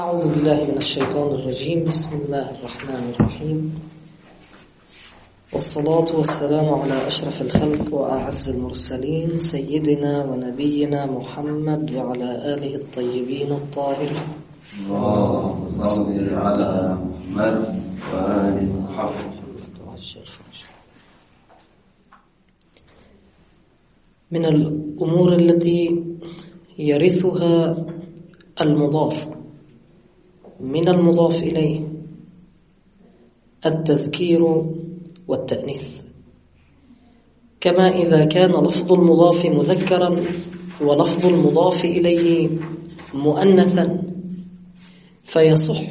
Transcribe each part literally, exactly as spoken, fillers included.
أعوذ بالله من الشيطان الرجيم. بسم الله الرحمن الرحيم، والصلاة والسلام على أشرف الخلق وأعز المرسلين سيدنا ونبينا محمد وعلى آله الطيبين الطاهرين. اللهم صل على محمد وآل محمد. من الأمور التي يرثها المضاف من المضاف إليه التذكير والتأنيث، كما إذا كان لفظ المضاف مذكرا ولفظ المضاف إليه مؤنثا فيصح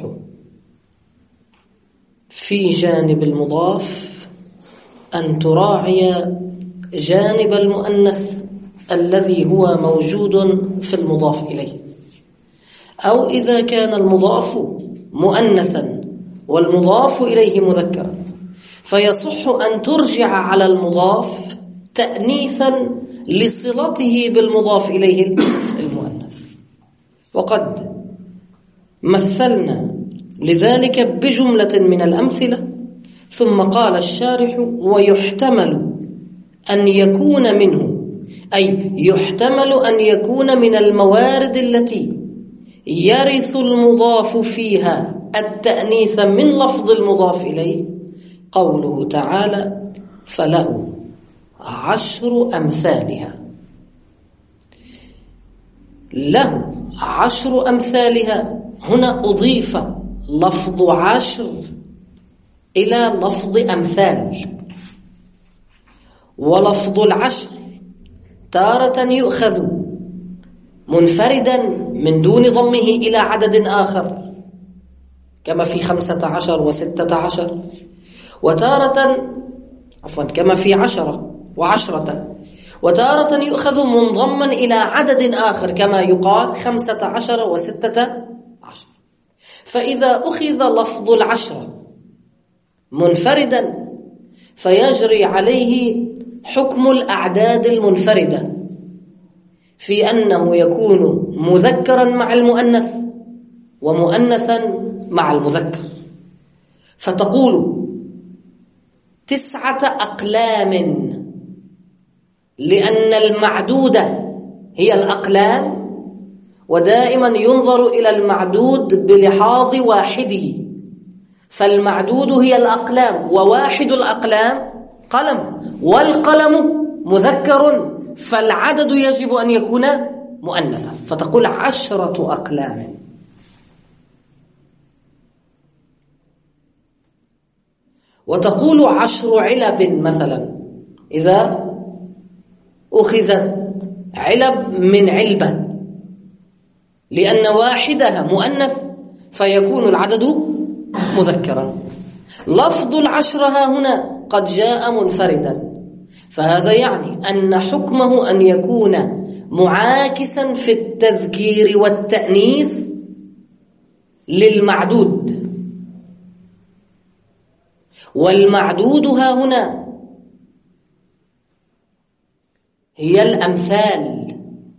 في جانب المضاف أن تراعي جانب المؤنث الذي هو موجود في المضاف إليه، أو إذا كان المضاف مؤنثا والمضاف إليه مذكرا فيصح أن ترجع على المضاف تأنيثا لصلته بالمضاف إليه المؤنث. وقد مثلنا لذلك بجملة من الأمثلة، ثم قال الشارح: ويحتمل أن يكون منه، أي يحتمل أن يكون من الموارد التي يرث المضاف فيها التأنيث من لفظ المضاف إليه قوله تعالى: فله عشر أمثالها. له عشر أمثالها، هنا أضيف لفظ عشر إلى لفظ أمثال، ولفظ العشر تارة يؤخذ منفردا من دون ضمه إلى عدد آخر كما في خمسة عشر وستة عشر، وتارة عفوا كما في عشرة وعشرة، وتارة يؤخذ منضما إلى عدد آخر كما يقال خمسة عشر وستة عشر. فإذا أخذ لفظ العشرة منفردا فيجري عليه حكم الأعداد المنفردة في أنه يكون مذكرا مع المؤنث ومؤنثا مع المذكر، فتقول تسعة أقلام، لأن المعدودة هي الأقلام، ودائما ينظر إلى المعدود بلحاظ واحده، فالمعدود هي الأقلام، وواحد الأقلام قلم، والقلم مذكر، فالعدد يجب أن يكون مؤنثا، فتقول عشرة أقلام. وتقول عشر علب مثلا إذا أخذت علب من علبة، لأن واحدها مؤنث فيكون العدد مذكرا. لفظ العشر ها هنا قد جاء منفردا، فهذا يعني أن حكمه أن يكون معاكسا في التذكير والتأنيث للمعدود، والمعدود ها هنا هي الأمثال،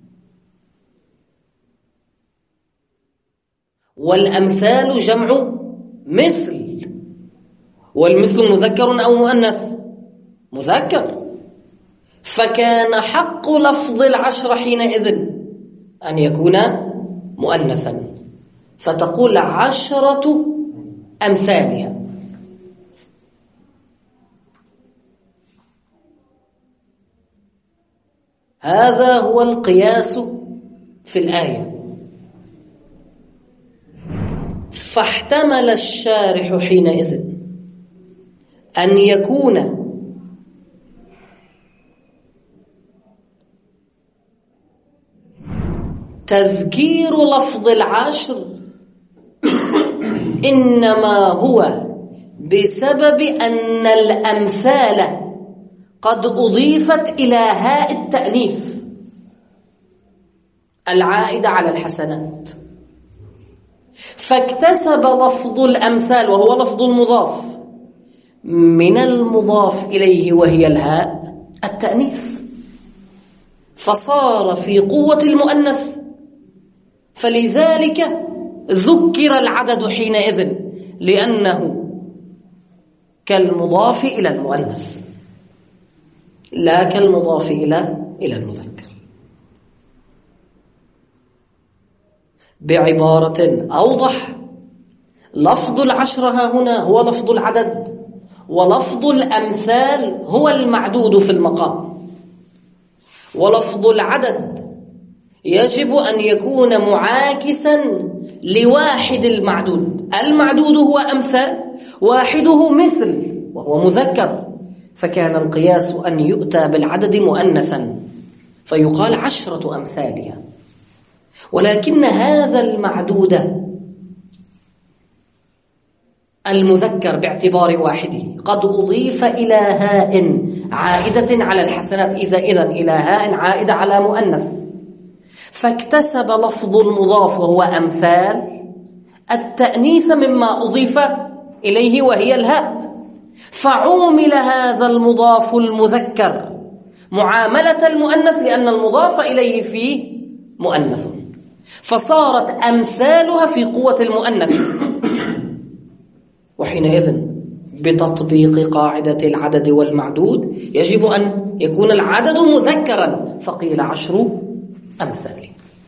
والأمثال جمع مثل، والمثل مذكر أو مؤنث؟ مذكر، فكان حق لفظ العشر حينئذ أن يكون مؤنثا، فتقول عشرة أمثالها. هذا هو القياس في الآية. فاحتمل الشارح حينئذ أن يكون تذكير لفظ العشر إنما هو بسبب أن الأمثال قد أضيفت إلى هاء التأنيث العائدة على الحسنات، فاكتسب لفظ الأمثال وهو لفظ المضاف من المضاف إليه وهي الهاء التأنيث، فصار في قوة المؤنث، فلذلك ذكر العدد حينئذ لأنه كالمضاف إلى المؤنث لا كالمضاف إلى إلى المذكر. بعبارة أوضح، لفظ العشرة ها هنا هو لفظ العدد، ولفظ الأمثال هو المعدود في المقام. ولفظ العدد يجب أن يكون معاكسا لواحد المعدود. المعدود هو أمثال، واحده مثل وهو مذكر، فكان القياس أن يؤتى بالعدد مؤنثا فيقال عشرة أمثالها. ولكن هذا المعدود المذكر باعتبار واحده قد أضيف إلى هاء عائدة على الحسنات، إذا إذن إلى هاء عائدة على مؤنث، فاكتسب لفظ المضاف وهو أمثال التأنيث مما أضيف إليه وهي الهاء، فعومل هذا المضاف المذكر معاملة المؤنث لأن المضاف إليه فيه مؤنث، فصارت أمثالها في قوة المؤنث. وحينئذ بتطبيق قاعدة العدد والمعدود يجب أن يكون العدد مذكرا، فقيل عشر أمثال.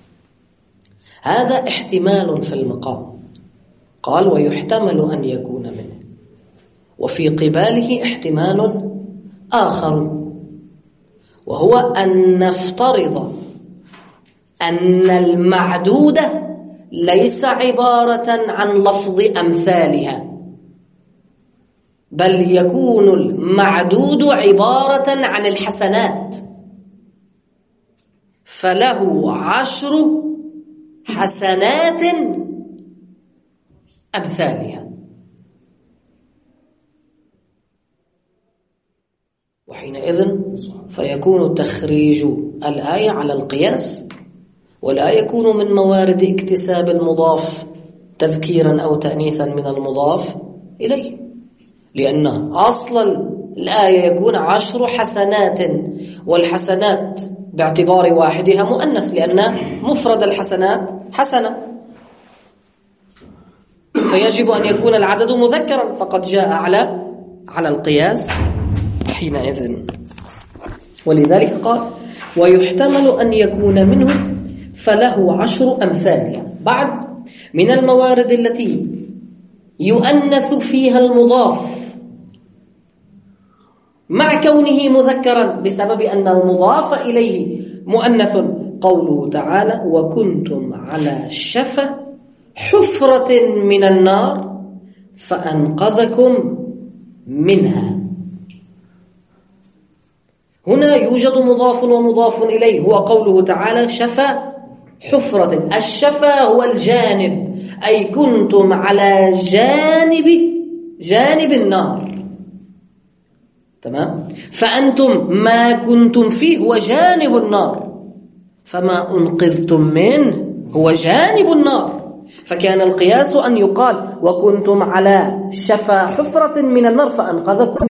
هذا احتمال في المقام، قال ويحتمل أن يكون منه. وفي قباله احتمال آخر، وهو أن نفترض أن المعدود ليس عبارة عن لفظ أمثالها، بل يكون المعدود عبارة عن الحسنات، فله عشر حسنات أمثالها. وحينئذ فيكون تخريج الآية على القياس، ولا يكون من موارد اكتساب المضاف تذكيرا أو تأنيثا من المضاف إليه، لأن أصل الآية يكون عشر حسنات، والحسنات باعتبار واحدها مؤنث لأن مفرد الحسنات حسنة، فيجب أن يكون العدد مذكرا، فقد جاء على على القياس حينئذ. ولذلك قال ويحتمل أن يكون منه فله عشر أمثالها. بعد من الموارد التي يؤنث فيها المضاف مع كونه مذكرا بسبب أن المضاف إليه مؤنث، قوله تعالى وكنتم على شفا حفرة من النار فأنقذكم منها. هنا يوجد مضاف ومضاف إليه، هو قوله تعالى شفا حفرة. الشفا هو الجانب، أي كنتم على جانب جانب النار، تمام؟ فأنتم ما كنتم فيه هو جانب النار، فما أنقذتم منه هو جانب النار، فكان القياس أن يقال وكنتم على شفا حفرة من النار فأنقذكم.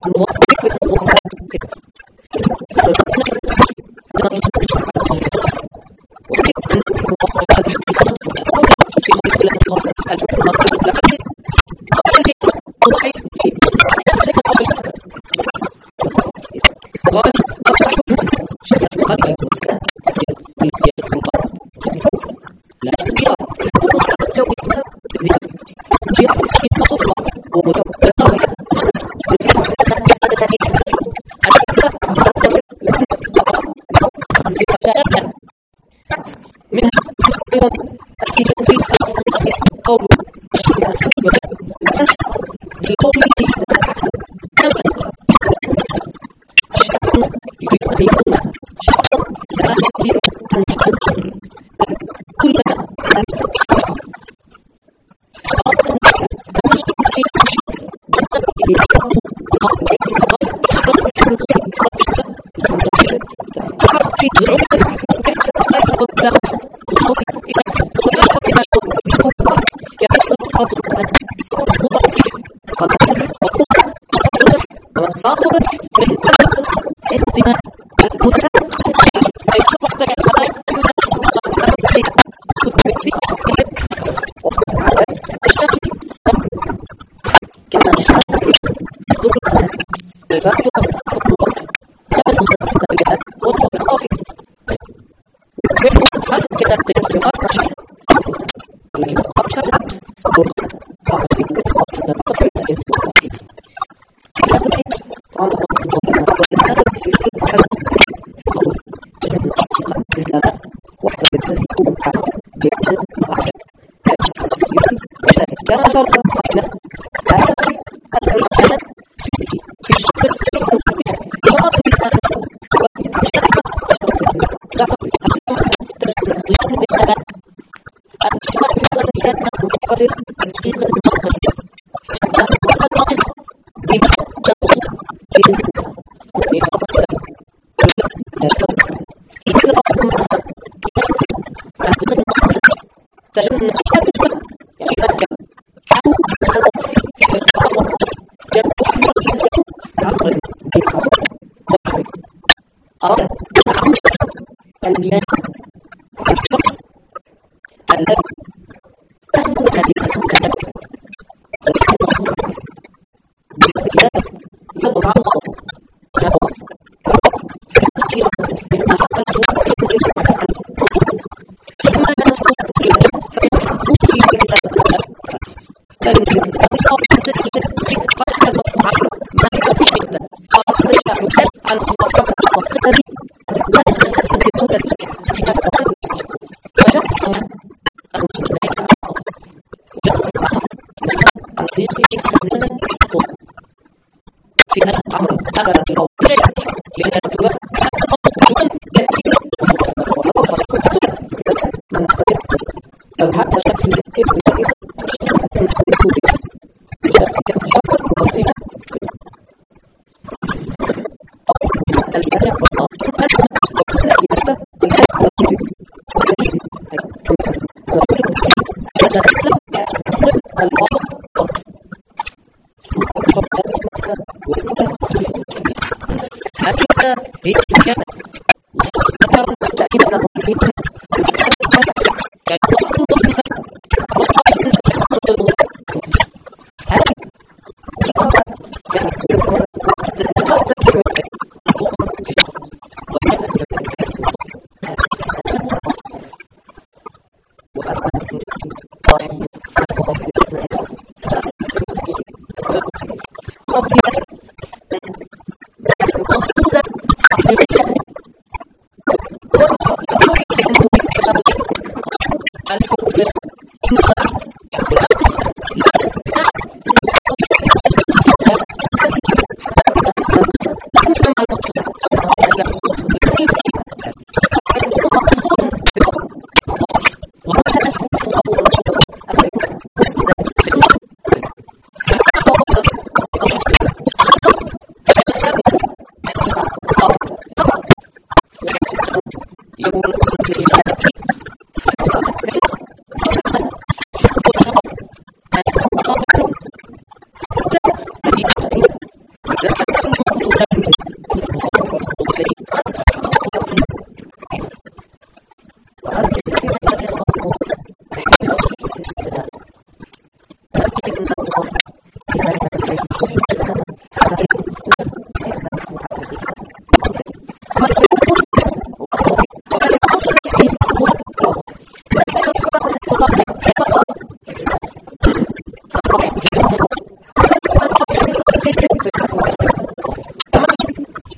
Stop.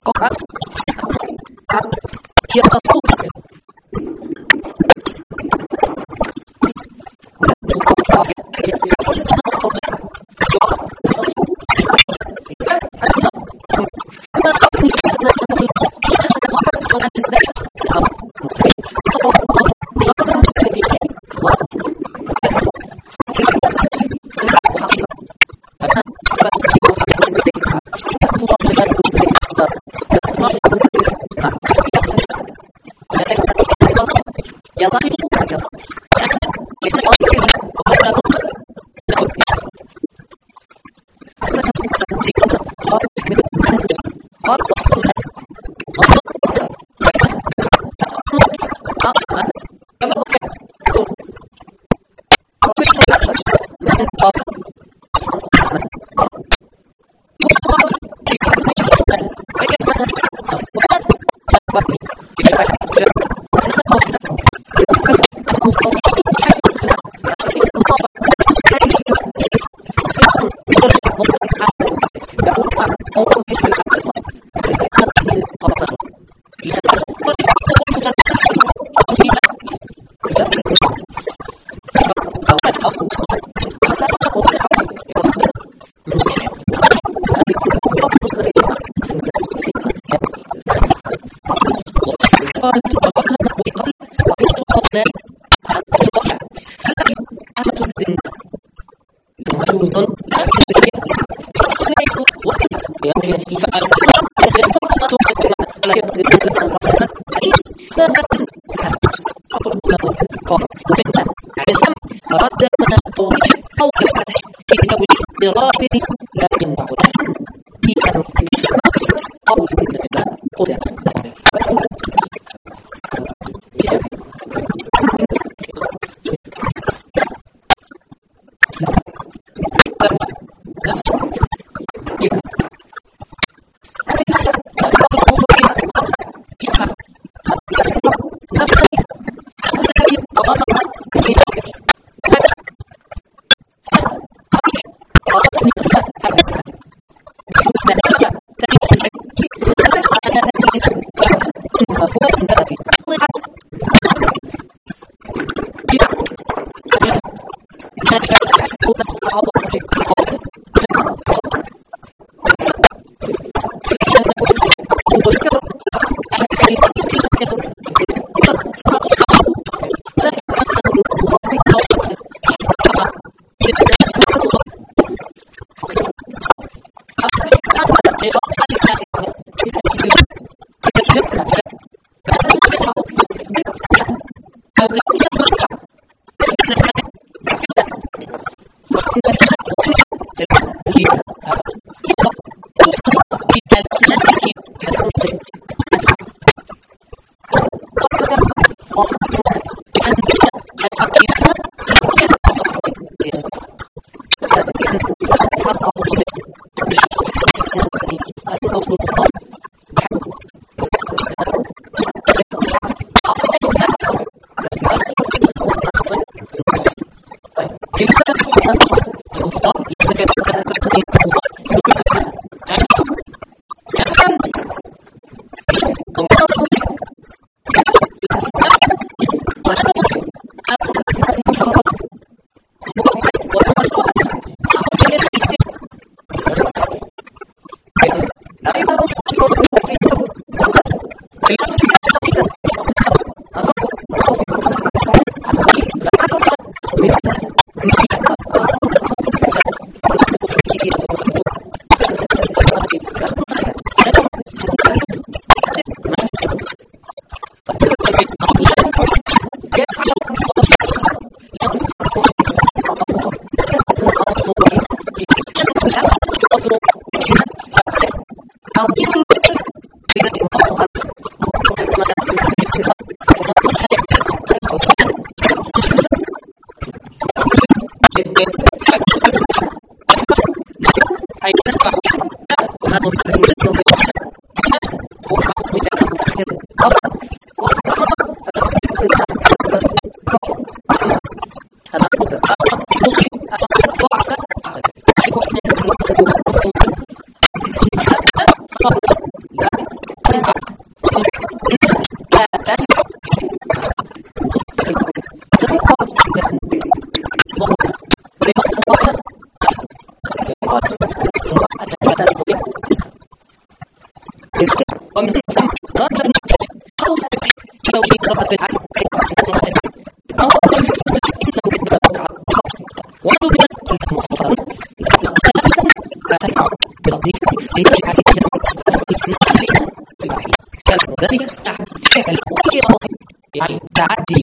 لكن يعني تعدي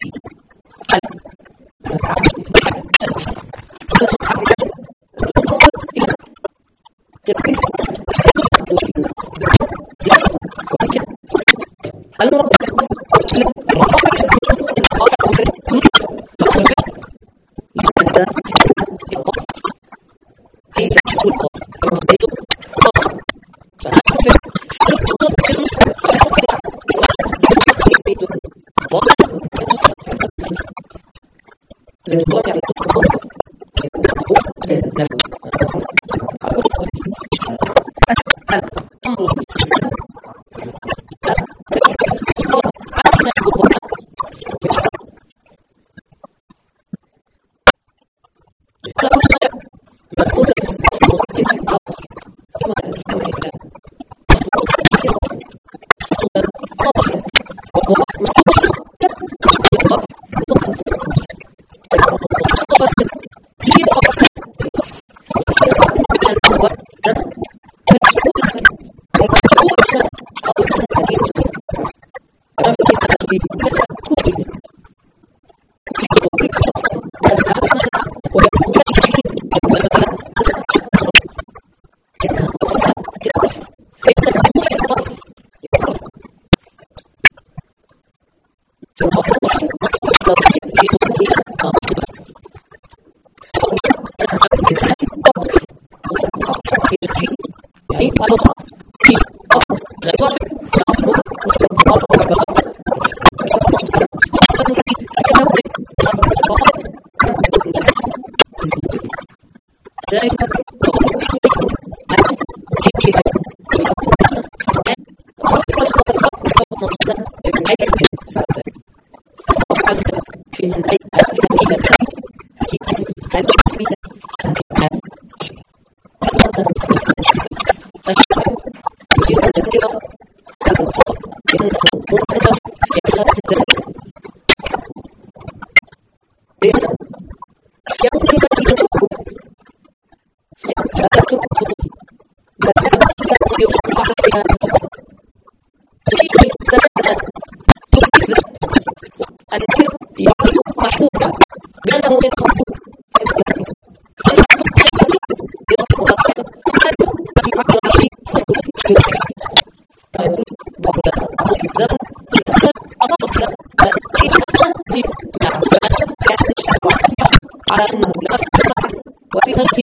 على أنه لا فرق وفي هذه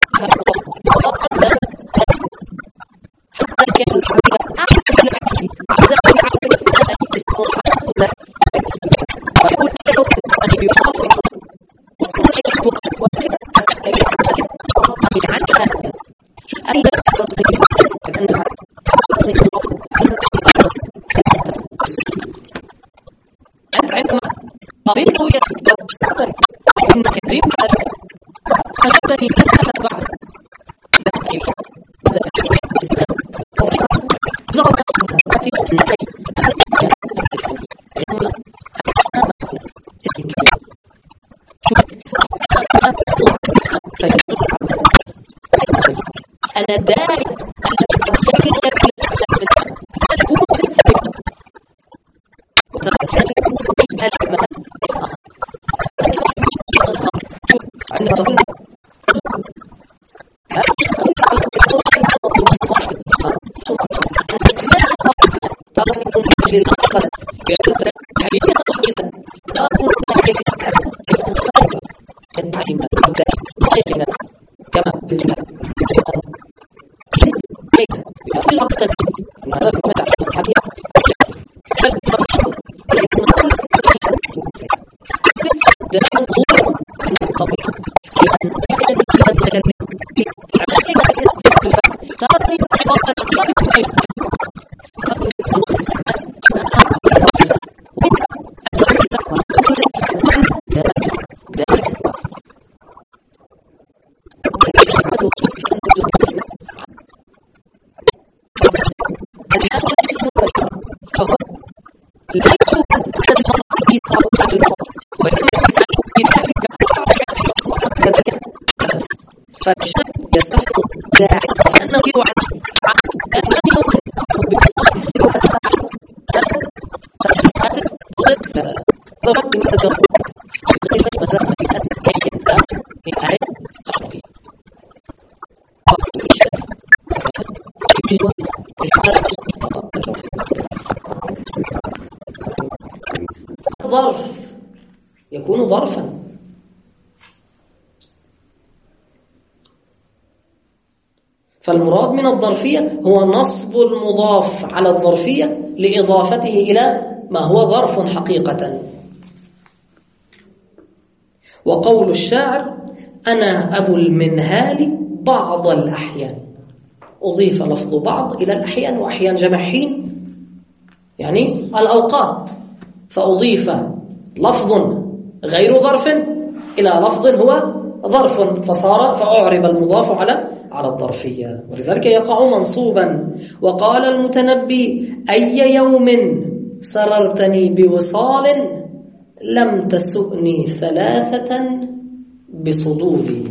حتى كان الحبيب أحسن لعبه عدد العقل الذي استطاع ويقول له أن يقال استطاع الوقت وكذا أستطيع عنها أن أنت عندما قابلته يتبدل إن كريم أخذني أنت بعد أنا داعي لا ظرفا. فالمراد من الظرفية هو نصب المضاف على الظرفية لإضافته إلى ما هو ظرف حقيقة. وقول الشاعر أنا أبو المنهال بعض الأحيان، أضيف لفظ بعض إلى الأحيان، وأحيان جمع حين يعني الأوقات، فأضيف لفظ غير ظرف إلى لفظ هو ظرف فصار فأعرب المضاف على على الظرفية، ولذلك يقع منصوبا. وقال المتنبي أي يوم سررتني بوصال لم تسؤني ثلاثة بصدودي.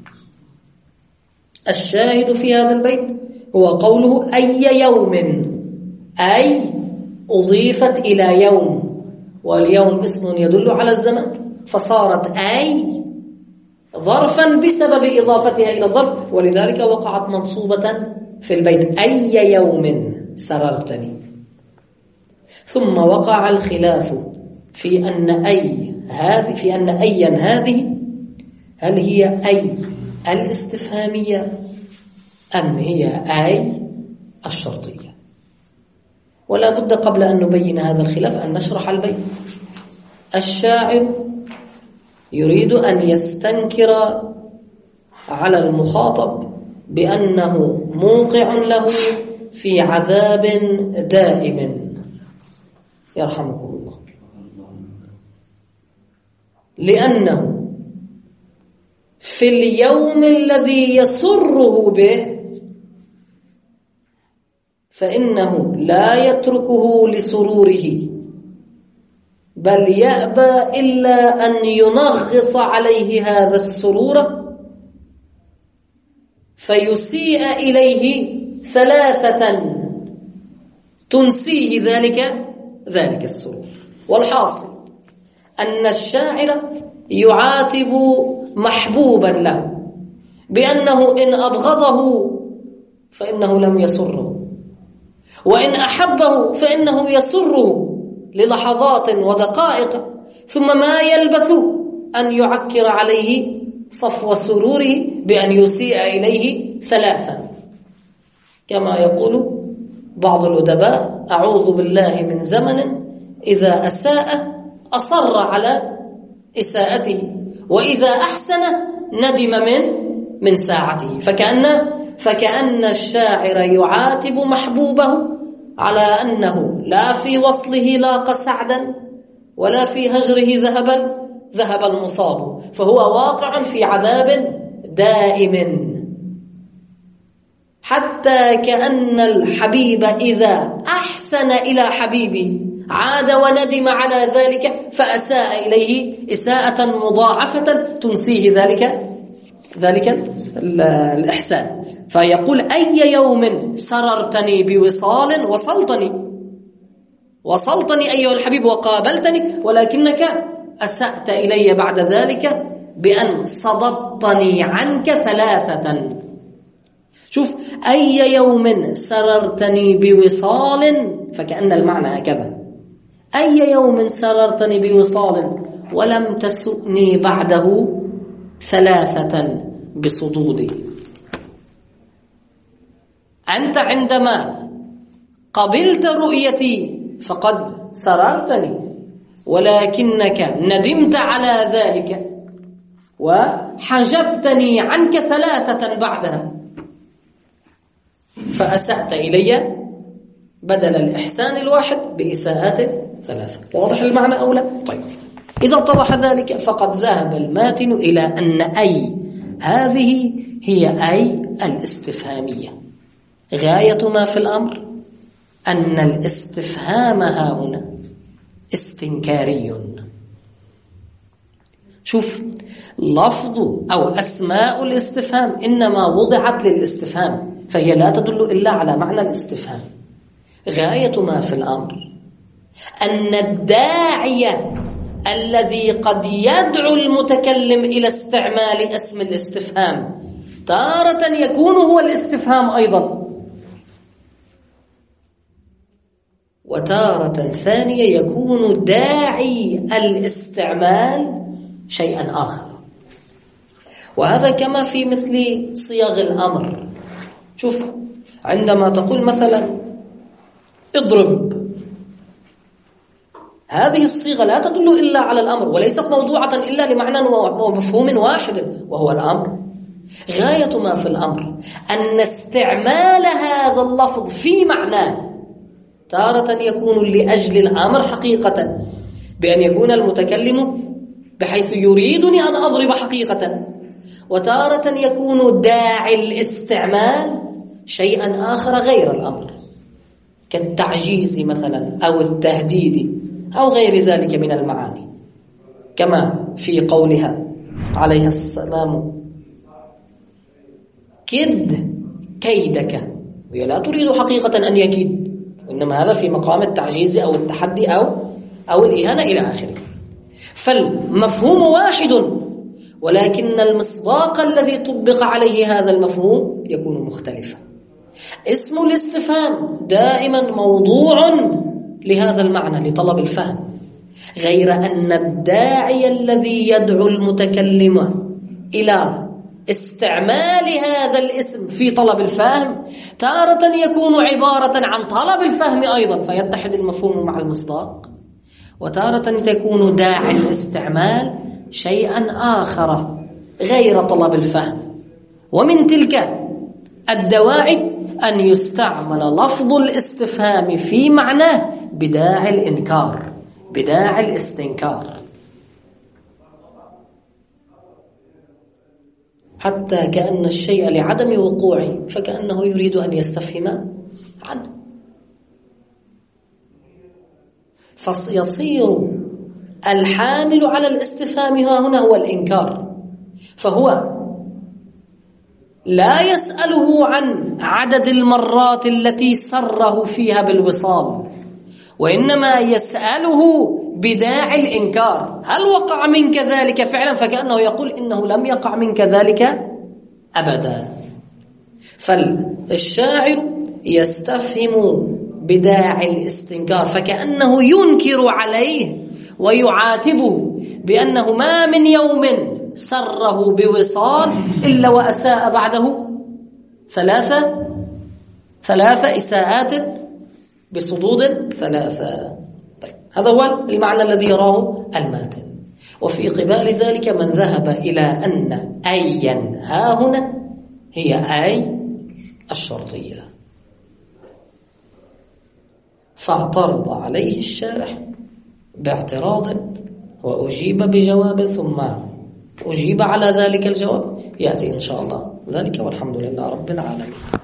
الشاهد في هذا البيت هو قوله أي يوم، أي أضيفت إلى يوم، واليوم اسم يدل على الزمن، فصارت أي ظرفا بسبب إضافتها إلى الظرف، ولذلك وقعت منصوبة في البيت أي يوم سررتني. ثم وقع الخلاف في أن أي هذه في أن أيا هذه هل هي أي الاستفهامية أم هي أي الشرطية. ولا بد قبل أن نبين هذا الخلاف أن نشرح البيت. الشاعر يريد أن يستنكر على المخاطب بأنه موقع له في عذاب دائم يرحمكم الله، لأنه في اليوم الذي يسره به فإنه لا يتركه لسروره، بل يأبى إلا أن ينغص عليه هذا السرور فيسيء إليه ثلاثة تنسيه ذلك ذلك السرور. والحاصل أن الشاعر يعاتب محبوبا له بأنه إن أبغضه فإنه لم يسره، وإن أحبه فإنه يسره للحظات ودقائق، ثم ما يلبث أن يعكر عليه صفو سروره بأن يسيء إليه ثلاثا، كما يقول بعض الأدباء أعوذ بالله من زمن إذا أساء أصر على إساءته، وإذا أحسن ندم من من ساعته. فكأن فكأن الشاعر يعاتب محبوبه على أنه لا في وصله لاق سعدا ولا في هجره ذهب ذهب المصاب، فهو واقع في عذاب دائم، حتى كأن الحبيب إذا أحسن إلى حبيبه عاد وندم على ذلك فأساء إليه إساءة مضاعفة تنسيه ذلك ذلك الإحسان. فيقول أي يوم سررتني بوصال، وصلتني وصلتني أيها الحبيب وقابلتني، ولكنك أسأت إلي بعد ذلك بأن صددتني عنك ثلاثة. شوف أي يوم سررتني بوصال، فكأن المعنى هكذا، أي يوم سررتني بوصال ولم تسؤني بعده ثلاثة بصدودي. أنت عندما قبلت رؤيتي فقد سررتني، ولكنك ندمت على ذلك وحجبتني عنك ثلاثة بعدها، فأسأت إلي بدل الإحسان الواحد بإساءات ثلاثة. واضح المعنى أو لا؟ طيب، إذا اتضح ذلك فقد ذهب الماتن إلى أن أي هذه هي أي الاستفهامية. غاية ما في الأمر أن الاستفهام ها هنا استنكاري. شوف، لفظ أو أسماء الاستفهام إنما وضعت للاستفهام، فهي لا تدل إلا على معنى الاستفهام. غاية ما في الأمر أن الداعي الذي قد يدعو المتكلم إلى استعمال اسم الاستفهام تارة يكون هو الاستفهام أيضا، وتارة ثانية يكون داعي الاستعمال شيئا آخر. وهذا كما في مثل صيغ الأمر. شوف، عندما تقول مثلا اضرب، هذه الصيغة لا تدل إلا على الأمر، وليست موضوعة إلا لمعنى ومفهوم واحد وهو الأمر. غاية ما في الأمر أن استعمال هذا اللفظ في معناه تارة يكون لأجل الأمر حقيقة، بأن يكون المتكلم بحيث يريدني أن أضرب حقيقة، وتارة يكون داعي الاستعمال شيئا آخر غير الأمر، كالتعجيز مثلا أو التهديد أو غير ذلك من المعاني، كما في قولها عليه السلام كد كيدك، وهي لا تريد حقيقة أن يكيد، وإنما هذا في مقام التعجيز أو التحدي أو أو الإهانة إلى آخره. فالمفهوم واحد، ولكن المصداق الذي طبق عليه هذا المفهوم يكون مختلفا. اسم الاستفهام دائما موضوع لهذا المعنى، لطلب الفهم، غير أن الداعي الذي يدعو المتكلم إلى استعمال هذا الاسم في طلب الفهم تارة يكون عبارة عن طلب الفهم أيضا فيتحد المفهوم مع المصداق، وتارة تكون داعي الاستعمال شيئا آخر غير طلب الفهم. ومن تلك الدواعي أن يستعمل لفظ الاستفهام في معناه بداعي الإنكار، بداعي الاستنكار، حتى كأن الشيء لعدم وقوعه فكأنه يريد أن يستفهم عنه، فيصير الحامل على الاستفهام هنا هو الإنكار، فهو لا يسأله عن عدد المرات التي سره فيها بالوصال، وإنما يسأله بداعي الإنكار، هل وقع منك ذلك فعلا؟ فكأنه يقول إنه لم يقع منك ذلك أبدا. فالشاعر يستفهم بداعي الاستنكار، فكأنه ينكر عليه ويعاتبه بأنه ما من يوم سره بوصال إلا وأساء بعده ثلاثة ثلاثة إساءات بصدود ثلاثة. طيب، هذا هو المعنى الذي يراه الماتن. وفي قبال ذلك من ذهب إلى أن أيا ها هنا هي أي الشرطية، فاعترض عليه الشارح باعتراض وأجيب بجواب، ثم أجيب على ذلك الجواب يأتي إن شاء الله ذلك، والحمد لله رب العالمين.